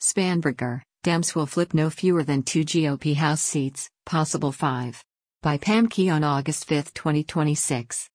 Spanberger, Dems will flip no fewer than 2 GOP House seats, possible 5. By Pam Key on August 5, 2026.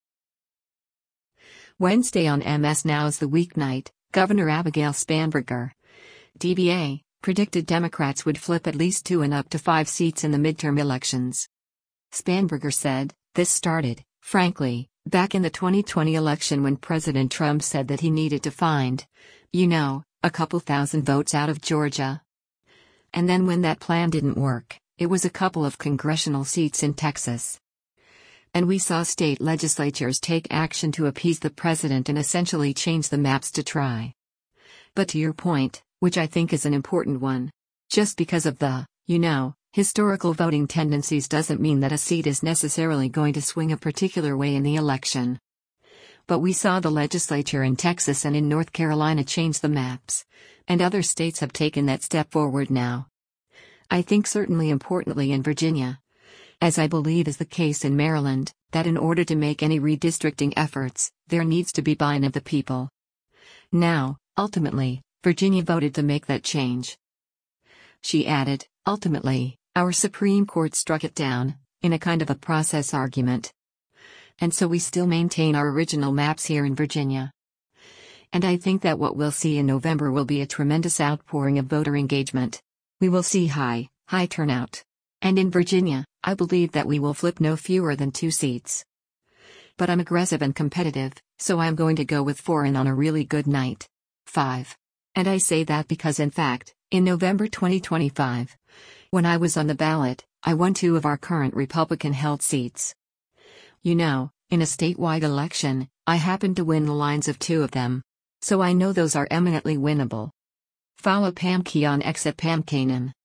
Wednesday on MS Now's The Weeknight, Governor Abigail Spanberger, DBA, predicted Democrats would flip at least 2 and up to 5 seats in the midterm elections. Spanberger said, "This started, frankly, back in the 2020 election when President Trump said that he needed to find, a couple thousand votes out of Georgia. And then when that plan didn't work, it was a couple of congressional seats in Texas. And we saw state legislatures take action to appease the president and essentially change the maps to try. But to your point, which I think is an important one, just because of the, historical voting tendencies doesn't mean that a seat is necessarily going to swing a particular way in the election. But we saw the legislature in Texas and in North Carolina change the maps, and other states have taken that step forward now. I think certainly importantly in Virginia, as I believe is the case in Maryland, that in order to make any redistricting efforts, there needs to be buy-in of the people. Now, ultimately, Virginia voted to make that change." She added, "Ultimately, our Supreme Court struck it down, in a kind of a process argument. And so we still maintain our original maps here in Virginia. And I think that what we'll see in November will be a tremendous outpouring of voter engagement. We will see high turnout. And in Virginia, I believe that we will flip no fewer than 2 seats. But I'm aggressive and competitive, so I'm going to go with 4 and on a really good night, 5. And I say that because in fact, in November 2025, when I was on the ballot, I won 2 of our current Republican-held seats. In a statewide election, I happened to win the lines of 2 of them. So I know those are eminently winnable." Follow Pam Key on X at Pam Kanan.